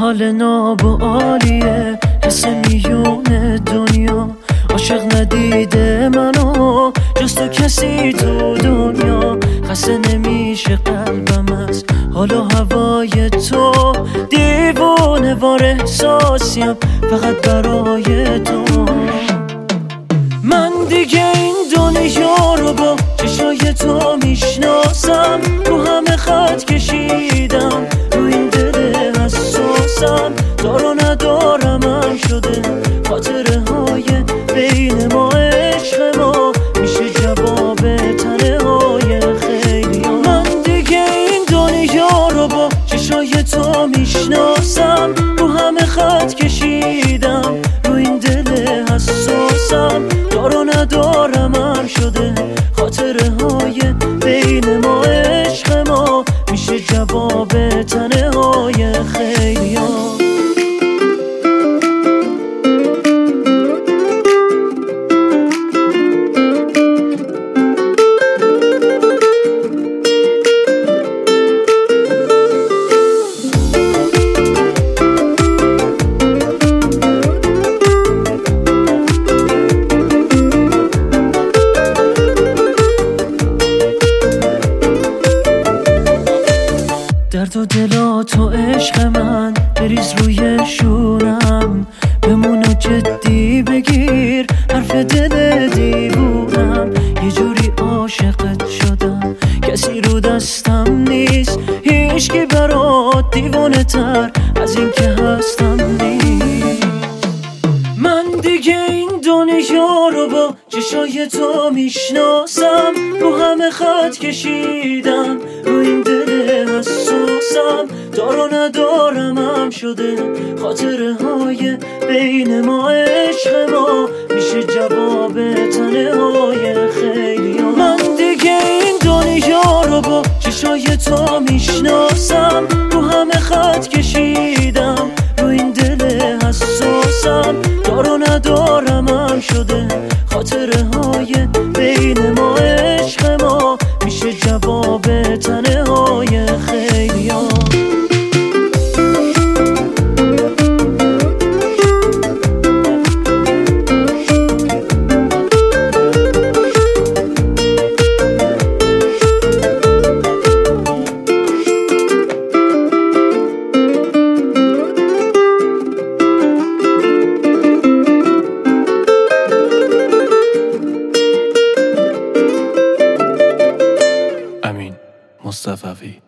حال ناب و عالیه، حس میون دنیا. عاشق ندیده منو جز تو کسی تو دنیا. خسته نمیشه قلبم از حال و هوای تو، دیوونه وار احساسیم فقط برای تو. من دیگه این دنیا رو با چشای تو میشناسم، رو همه خط کشیدم، رو این دل حساسم. دار و ندارمم شده خاطره های بین ما، عشق ما میشه جواب تنه های خیلی ها. من دیگه این دنیا رو با چشای تو میشناسم، رو همه خط کشیدم، رو این دل حساسم. دار و ندارمم شده خاطره های بین ما، عشق ما میشه جواب تنه های خیلی ها. درد و دلات و عشق من بریز روی شونم، بمون و جدی بگیر حرف دل دیوونم. یه جوری عاشقت شدم کسی رو دستم نیست، هیچکی برات دیوونه تر از این که هستم نیست. من دیگه این دنیا رو با چشای تو میشناسم، رو همه خط کشیدم، رو این دل حساسم. دار و ندارمم شده خاطره های بین ما، عشق ما میشه جواب تنه های خیلی ها. من دیگه این دنیا رو با چشای تو میشناسم، رو همه خط کشیدم، رو این دل حساسم. دار و ندارمم شده خاطره های بین ما، عشق ما میشه جواب تنه های خیلی ها. مصطفی